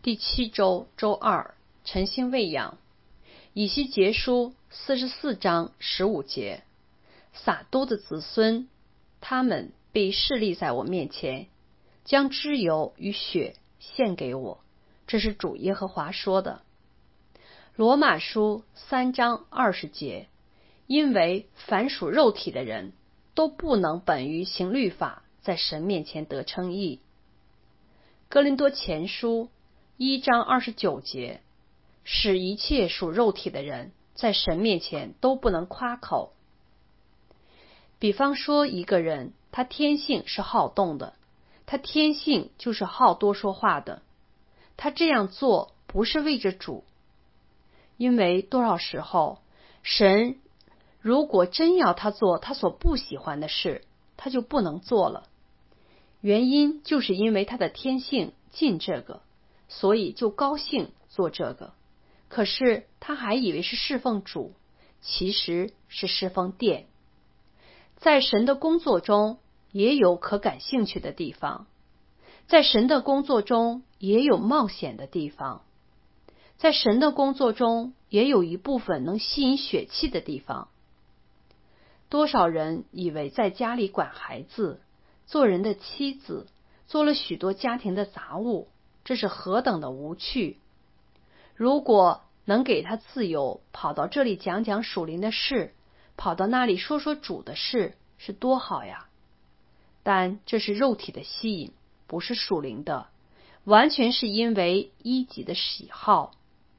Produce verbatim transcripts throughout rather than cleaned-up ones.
第七周周二，晨星喂养。以西结书四十四章十五节，撒都的子孙，他们被侍立在我面前，将脂油与血献给我。这是主耶和华说的。罗马书三章二十节，因为凡属肉体的人都不能本于行律法，在神面前得称义。哥林多前书一章二十九节，使一切属肉体的人在神面前都不能夸口。比方说一个人，他天性是好动的，他天性就是好多说话的，他这样做不是为着主，因为多少时候神如果真要他做他所不喜欢的事，他就不能做了。原因就是因为他的天性进这个，所以就高兴做这个。可是他还以为是侍奉主，其实是侍奉殿。在神的工作中也有可感兴趣的地方，在神的工作中也有冒险的地方，在神的工作中也有一部分能吸引血气的地方。多少人以为在家里管孩子，做人的妻子，做了许多家庭的杂物，这是何等的无趣。如果能给他自由，跑到这里讲讲属灵的事，跑到那里说说主的事，是多好呀。但这是肉体的吸引，不是属灵的，完全是因为一己的喜好。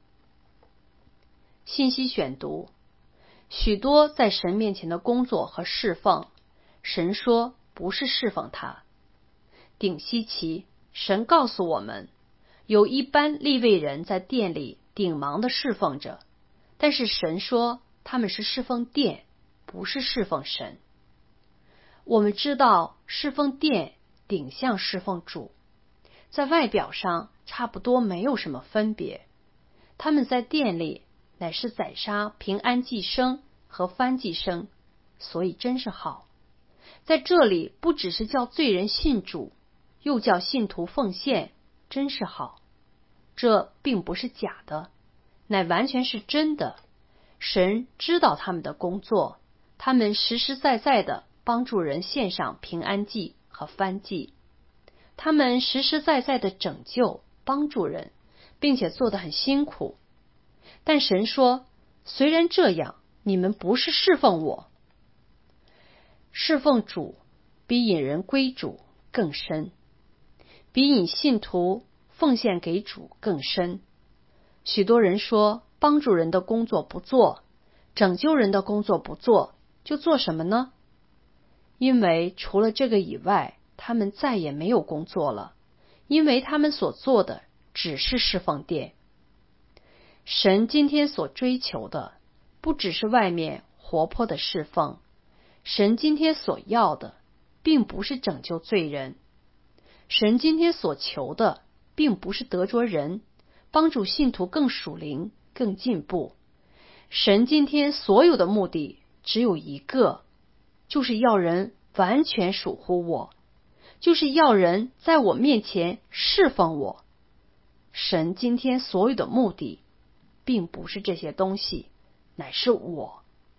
信息选读，许多在神面前的工作和侍奉，神说不是侍奉他。顶稀奇，神告诉我们，有一班利未人在殿里顶忙的侍奉着，但是神说他们是侍奉殿，不是侍奉神。我们知道侍奉殿顶像侍奉主，在外表上差不多没有什么分别。他们在殿里乃是宰杀平安祭牲和燔祭牲，所以真是好。在这里不只是叫罪人信主，又叫信徒奉献，真是好。这并不是假的，乃完全是真的。神知道他们的工作，他们实实在在的帮助人献上平安祭和燔祭，他们实实在在的拯救帮助人，并且做得很辛苦。但神说，虽然这样，你们不是侍奉我。侍奉主比引人归主更深，比引信徒奉献给主更深。许多人说，帮助人的工作不做，拯救人的工作不做，就做什么呢？因为除了这个以外，他们再也没有工作了，因为他们所做的只是侍奉殿。神今天所追求的，不只是外面活泼的侍奉，神今天所要的，并不是拯救罪人。神今天所求的，并不是得着人，帮助信徒更属灵、更进步。神今天所有的目的只有一个，就是要人完全属乎我，就是要人在我面前侍奉我。神今天所有的目的，并不是这些东西，乃是我。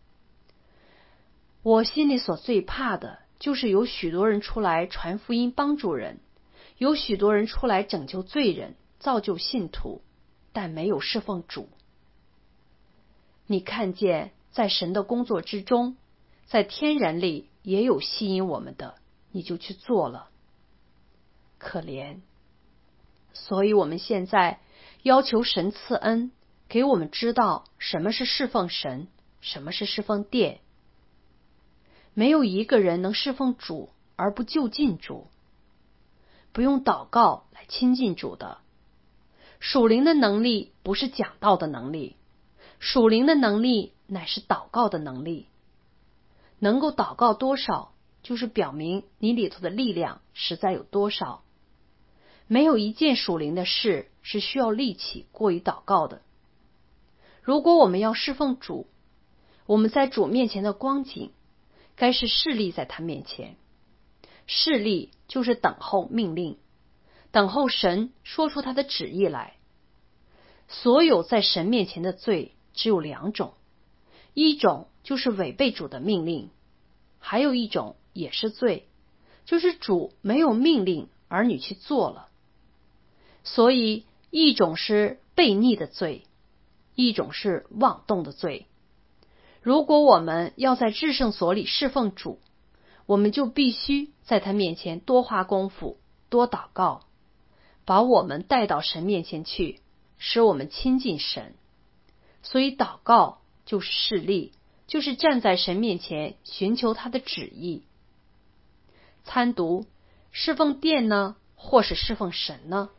我心里所最怕的，就是有许多人出来传福音帮助人，有许多人出来拯救罪人，造就信徒，但没有侍奉主。你看见在神的工作之中，在天然里也有吸引我们的，你就去做了。可怜。所以我们现在要求神赐恩，给我们知道什么是侍奉神，什么是侍奉殿。没有一个人能侍奉主而不就近主，不用祷告来亲近主的。属灵的能力不是讲道的能力，属灵的能力乃是祷告的能力。能够祷告多少，就是表明你里头的力量实在有多少。没有一件属灵的事是需要力气过于祷告的。如果我们要侍奉主，我们在主面前的光景，该是侍立在他面前。侍立就是等候命令， 等候神说出他的旨意来。所有在神面前的罪只有两种，一种就是违背主的命令，还有一种也是罪，就是主没有命令儿女去做了。所以一种是悖逆的罪，一种是妄动的罪。如果我们要在至圣所里侍奉主，我们就必须在他面前多花功夫，多祷告，把我们带到神面前去，使我们亲近神。所以祷告就是侍立，就是站在神面前寻求他的旨意。参读，侍奉殿呢，或是侍奉神呢？